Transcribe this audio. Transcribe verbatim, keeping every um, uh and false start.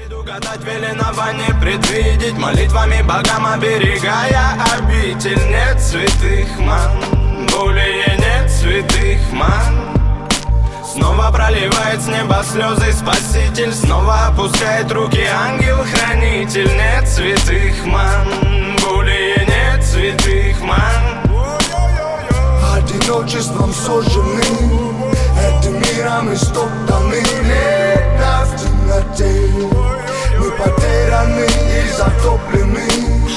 Предугадать велено не предвидеть, молитвами богам оберегая обитель. Нет святых ман, более нет святых ман. Снова проливает с неба слезы Спаситель, снова опускает руки ангел-хранитель. Нет святых ман, более нет святых ман. Одиночеством сожжены, этим миром истоптаны. Лето в темноте, мы потеряны и затоплены.